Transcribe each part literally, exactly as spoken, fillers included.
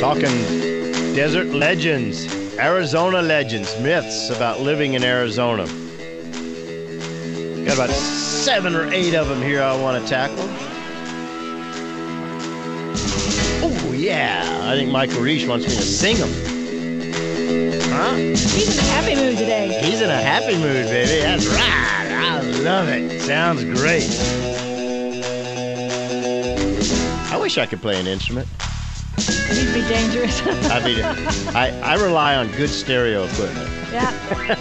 talking desert legends, Arizona legends, myths about living in Arizona. Got about seven or eight of them here I want to tackle. Oh, yeah. I think Michael Reich wants me to sing them. Huh? He's in a happy mood today. He's in a happy mood, baby. That's right. I love it. Sounds great. I wish I could play an instrument. He'd be dangerous. I mean, I, I rely on good stereo equipment. Yeah.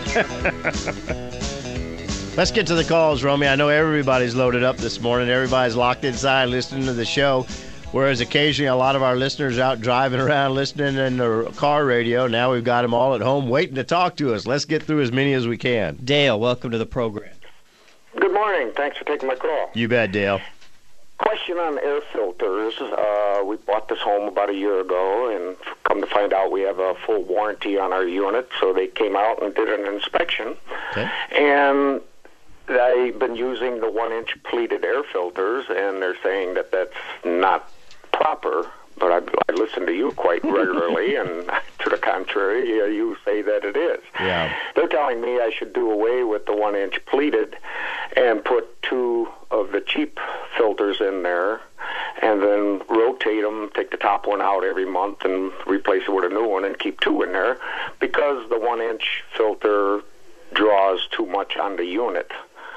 Let's get to the calls, Romy. I know everybody's loaded up this morning. Everybody's locked inside listening to the show, whereas occasionally a lot of our listeners out driving around listening in their car radio. Now we've got them all at home waiting to talk to us. Let's get through as many as we can. Dale, welcome to the program. Good morning. Thanks for taking my call. You bet, Dale. Question on air filters. Uh, we bought this home about a year ago, and come to find out we have a full warranty on our unit, so they came out and did an inspection. Okay. And I've been using the one-inch pleated air filters, and they're saying that that's not proper, but I, I listen to you quite regularly, and to the contrary, you, you say that it is. Yeah. They're telling me I should do away with the one-inch pleated and put two of the cheap filters in there, and then rotate them, take the top one out every month and replace it with a new one, and keep two in there, because the one-inch filter draws too much on the unit.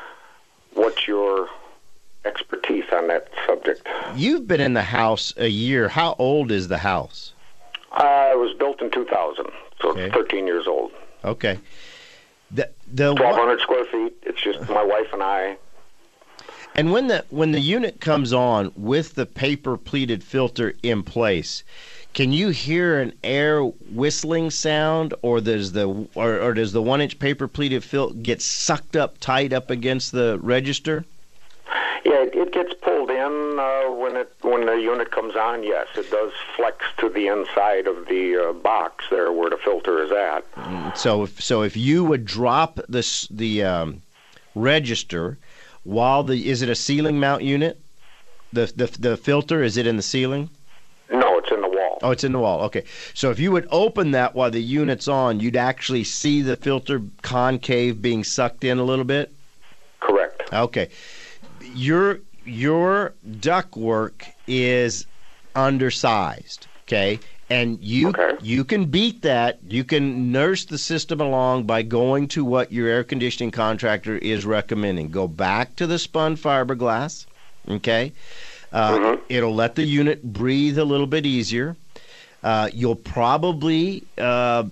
What's your expertise on that subject? You've been in the house a year. How old is the house? Uh, it was built in two thousand, so Okay. it's thirteen years old. Okay. The the twelve hundred square feet. It's just my wife and I. And when the when the unit comes on with the paper pleated filter in place, can you hear an air whistling sound, or does the or, or does the one inch paper pleated filter get sucked up tight up against the register? Yeah, it, it gets pulled in uh, when it when the unit comes on. Yes, it does flex to the inside of the uh, box there where the filter is at. So if so, if you would drop this the um, register while the is it a ceiling mount unit? The the the filter, is it in the ceiling? No, it's in the wall. Oh, it's in the wall. Okay. So if you would open that while the unit's on, you'd actually see the filter concave being sucked in a little bit? Correct. Okay. Your your ductwork is undersized, okay? And you Okay. you can beat that. You can nurse the system along by going to what your air conditioning contractor is recommending. Go back to the spun fiberglass, okay? Uh, Mhm. It'll let the unit breathe a little bit easier. Uh, you'll probably uh,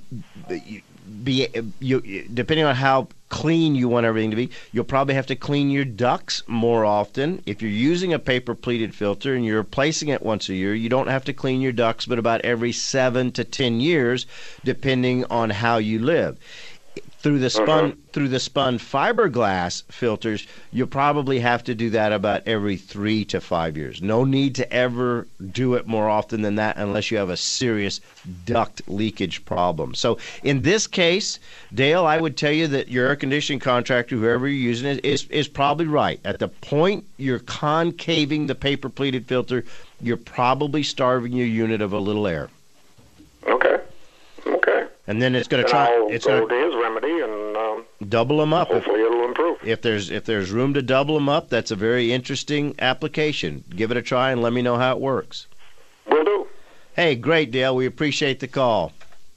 be you, depending on how clean you want everything to be, you'll probably have to clean your ducts more often. If you're using a paper pleated filter and you're replacing it once a year, you don't have to clean your ducts but about every seven to ten years, depending on how you live. Through the spun Mm-hmm. through the spun fiberglass filters, you'll probably have to do that about every three to five years. No need to ever do it more often than that unless you have a serious duct leakage problem. So in this case, Dale, I would tell you that your air conditioning contractor, whoever you're using it, is is probably right. At the point you're concaving the paper pleated filter, you're probably starving your unit of a little air. Okay. Okay. And then it's going to Then try. I'll It's go going to his remedy, and um, to double them up. If, hopefully it'll improve. if there's if there's room to double them up, that's a very interesting application. Give it a try and let me know how it works. Will do. Hey, great, Dale. We appreciate the call.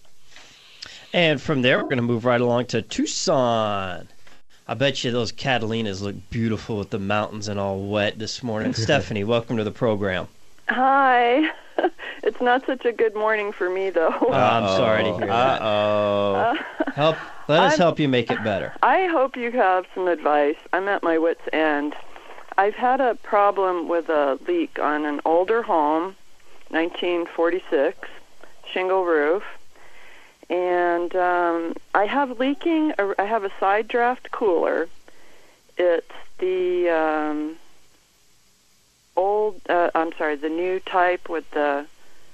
And from there, we're going to move right along to Tucson. I bet you those Catalinas look beautiful with the mountains and all wet this morning. Stephanie, welcome to the program. Hi. It's not such a good morning for me, though. Oh, I'm sorry to hear that. Uh-oh. Uh, Help, let us I'm- help you make it better. I hope you have some advice. I'm at my wit's end. I've had a problem with a leak on an older home, nineteen forty-six, shingle roof. And um, I have leaking, I have a side draft cooler. It's the um, old, uh, I'm sorry, the new type with the,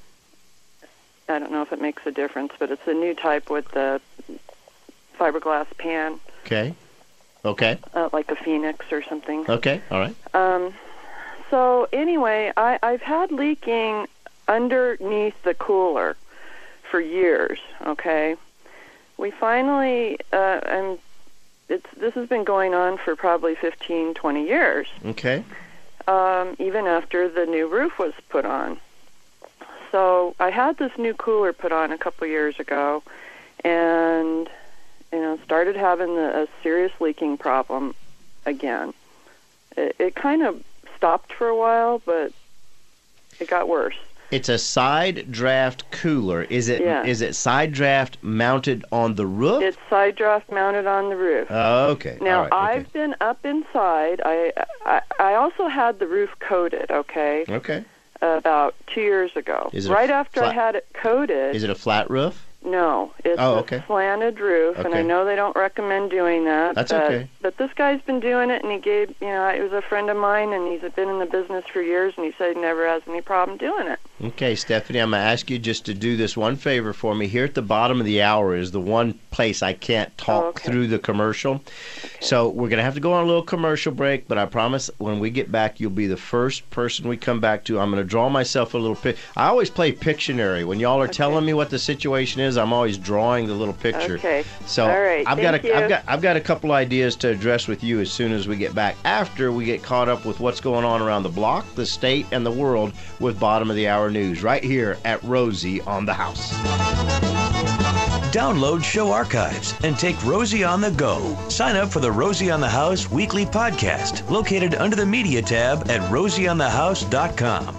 I don't know if it makes a difference, but it's the new type with the fiberglass pan, Okay. Okay. uh, like a Phoenix or something. Okay. All right. Um, so anyway, I, I've had leaking underneath the cooler for years, okay? We finally, uh, and it's this has been going on for probably fifteen, twenty years. Okay. Um, even after the new roof was put on. So I had this new cooler put on a couple years ago, and you know started having the, a serious leaking problem again. It, it kind of stopped for a while, but it got worse. It's a side draft cooler. Is it? Yeah. Is it side draft mounted on the roof? It's side draft mounted on the roof. Oh, okay. Now, All right, I've okay. been up inside. I, I I also had the roof coated, okay, Okay. about two years ago. Is it a right after I flat- had it coated. Is it a flat roof? No, it's Oh, a okay. slanted roof, and I Okay. know they don't recommend doing that. That's but, okay. But this guy's been doing it, and he gave, you know, he was a friend of mine, and he's been in the business for years, and he said he never has any problem doing it. Okay, Stephanie, I'm going to ask you just to do this one favor for me. Here at the bottom of the hour is the one place I can't talk Oh, okay. through the commercial. So we're going to have to go on a little commercial break, but I promise when we get back, you'll be the first person we come back to. I'm going to draw myself a little pic. I always play Pictionary. When y'all are Okay. telling me what the situation is, I'm always drawing the little picture. Okay. So All right. I've got Thank a, you. I've got I've got a couple ideas to address with you as soon as we get back. After we get caught up with what's going on around the block, the state, and the world with bottom of the hour news right here at Rosie on the House. Download show archives and take Rosie on the go. Sign up for the Rosie on the House weekly podcast located under the media tab at rosie on the house dot com.